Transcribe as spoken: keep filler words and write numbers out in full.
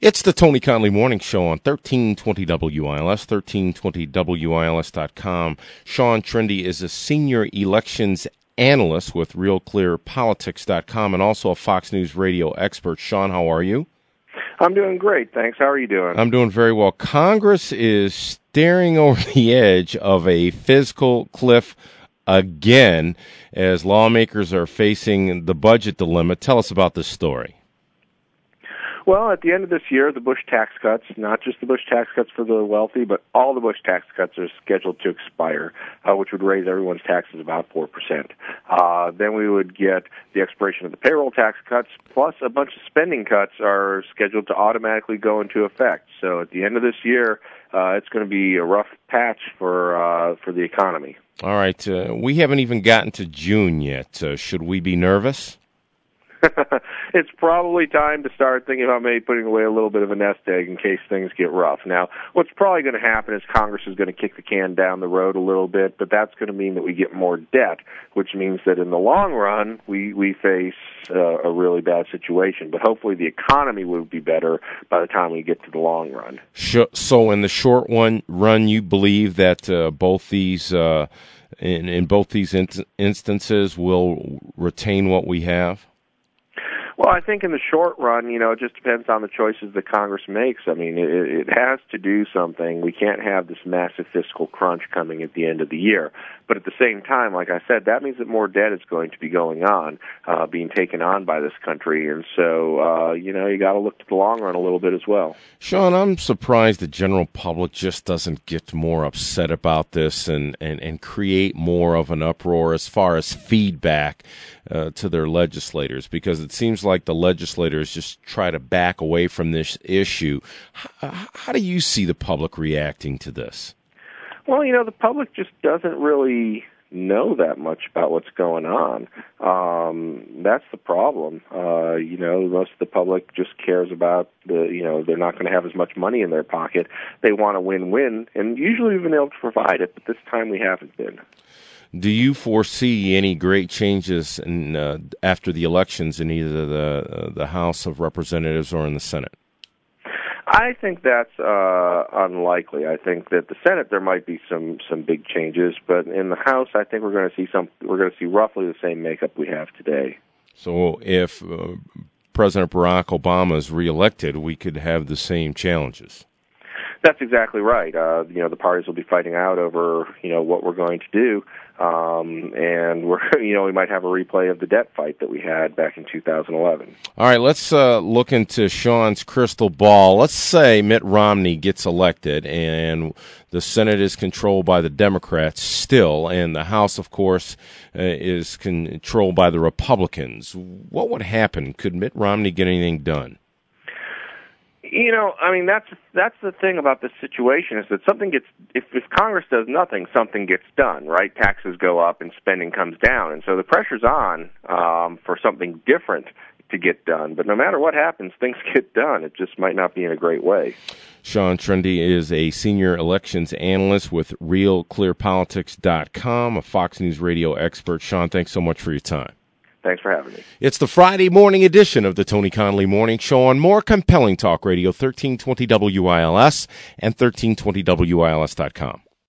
It's the Tony Conley Morning Show on thirteen twenty W I L S, thirteen twenty W I L S dot com. Sean Trende is a senior elections analyst with Real Clear Politics dot com and also a Fox News radio expert. Sean, how are you? I'm doing great, thanks. How are you doing? I'm doing very well. Congress is staring over the edge of a fiscal cliff again as lawmakers are facing the budget dilemma. Tell us about this story. Well, at the end of this year, the Bush tax cuts, not just the Bush tax cuts for the wealthy, but all the Bush tax cuts are scheduled to expire, uh, which would raise everyone's taxes about four percent. Uh, then we would get the expiration of the payroll tax cuts, plus a bunch of spending cuts are scheduled to automatically go into effect. So at the end of this year, uh, it's going to be a rough patch for uh, for the economy. All right. Uh, we haven't even gotten to June yet. Uh, should we be nervous? It's probably time to start thinking about maybe putting away a little bit of a nest egg in case things get rough. Now, what's probably going to happen is Congress is going to kick the can down the road a little bit, but that's going to mean that we get more debt, which means that in the long run, we, we face uh, a really bad situation. But hopefully the economy will be better by the time we get to the long run. So in the short one run, you believe that uh, both these uh, in, in both these in- instances will retain what we have? Well, I think in the short run, you know, it just depends on the choices that Congress makes. I mean, it, it has to do something. We can't have this massive fiscal crunch coming at the end of the year. But at the same time, like I said, that means that more debt is going to be going on, uh, being taken on by this country. And so, uh, you know, you got to look to the long run a little bit as well. Sean, I'm surprised the general public just doesn't get more upset about this and, and, and create more of an uproar as far as feedback uh, to their legislators, because it seems like the legislators just try to back away from this issue. How, how do you see the public reacting to this? Well, you know, the public just doesn't really know that much about what's going on. Um, that's the problem. Uh, you know, most of the public just cares about the, you know, they're not going to have as much money in their pocket. They want a win-win, and usually we've been able to provide it, but this time we haven't been. Do you foresee any great changes in, uh, after the elections in either the uh, the House of Representatives or in the Senate? I think that's uh, unlikely. I think that the Senate there might be some, some big changes, but in the House, I think we're going to see some. We're going to see roughly the same makeup we have today. So, if uh, President Barack Obama is reelected, we could have the same challenges. That's exactly right. Uh, you know, the parties will be fighting out over, you know, what we're going to do, um, and we're, you know, we might have a replay of the debt fight that we had back in two thousand eleven. All right, let's uh, look into Sean's crystal ball. Let's say Mitt Romney gets elected, and the Senate is controlled by the Democrats still, and the House, of course, uh, is controlled by the Republicans. What would happen? Could Mitt Romney get anything done? You know, I mean, that's that's the thing about this situation is that something gets, if, if Congress does nothing, something gets done, right? Taxes go up and spending comes down. And so the pressure's on um, for something different to get done. But no matter what happens, things get done. It just might not be in a great way. Sean Trende is a senior elections analyst with Real Clear Politics dot com, a Fox News radio expert. Sean, thanks so much for your time. Thanks for having me. It's the Friday morning edition of the Tony Conley Morning Show on more compelling talk radio, thirteen twenty W I L S and thirteen twenty W I L S dot com.